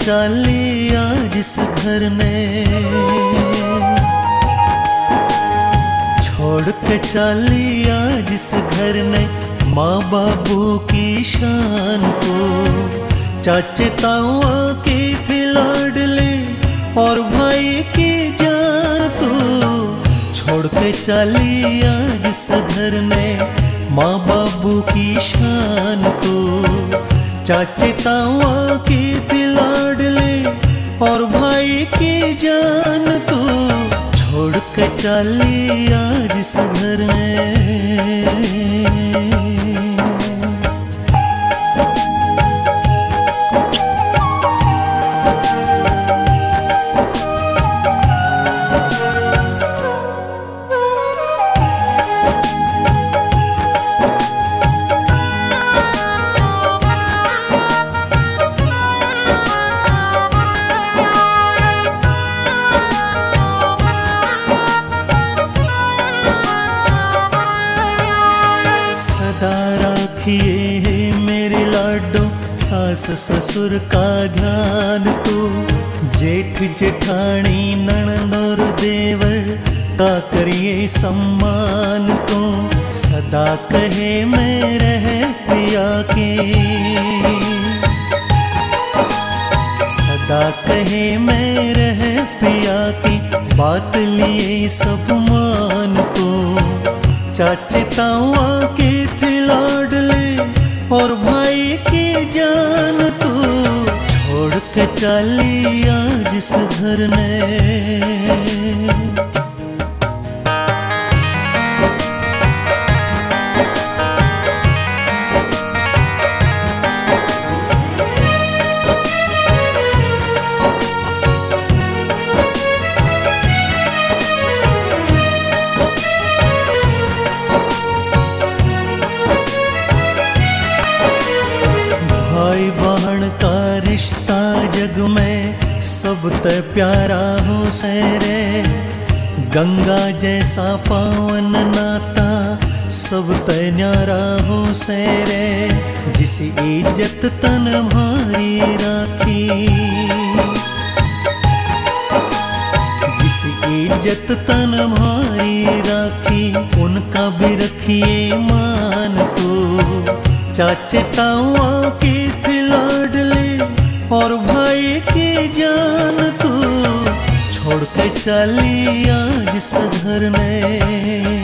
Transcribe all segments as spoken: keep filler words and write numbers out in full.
चाली आज इस घर ने, छोड़ के चाली आज इस घर ने माँ बाबू की शान को। चाचे ताऊआ की थी लाडली और भाई की जान तू, छोड़ के चाली आज इस घर ने माँ बाबू की शान तू। चाचे ताऊआ की थी लाडली और भाई की जान तू, छोड़ के चाली आज इस घर में। रखिए मेरे लाडो सास ससुर का ध्यान तू, जेठ जेठानी ननद और देवर का करिए सम्मान तू। सदा कहे मैं रह पिया के, सदा कहे मैं रह पिया की, बात लिए सब मान तू। चाचे ताऊआ की थी लाडली और भाई की जान तू, छोड़ के चाली आज इस घर ने। भाई बहन का रिश्ता जग में सब ते प्यारा हो से रे, गंगा जैसा पावन नाता सब ते न्यारा हो से रे। जिस इज्जत तन भारी राखी, जिस इज्जत तन भारी राखी, उनका भी रखिए मान तू। चाचे ताऊआ की थी लाडली और भाई की जान तू, छोड़ के चाली आज इस घर में।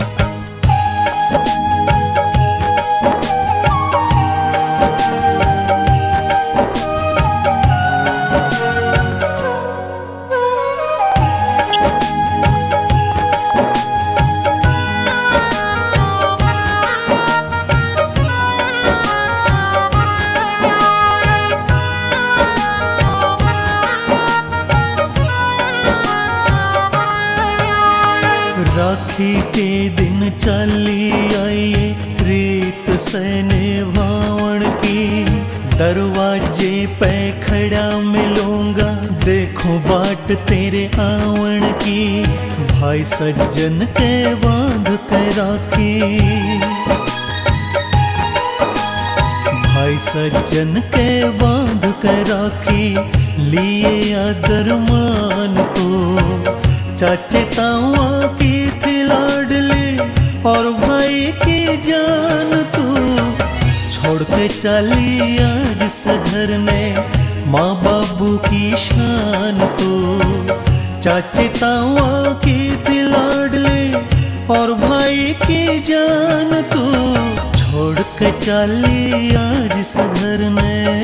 राखी के दिन चाली आइए रीत से निभावन की, दरवाजे पे खड़ा मिलूंगा देखो बाट तेरे आवन की। भाई सज्जन के बांध के राखी, भाई सज्जन के बांध के राखी, लिए आदर मान तू। चाचे ताऊआ की थी लाडली और भाई की जान तू, छोड़ के चाली आज इस घर ने माँ बाबू की शान तू। चाचे ताऊआ की थी लाडली और भाई की जान तू, छोड़ के चाली आज इस घर में।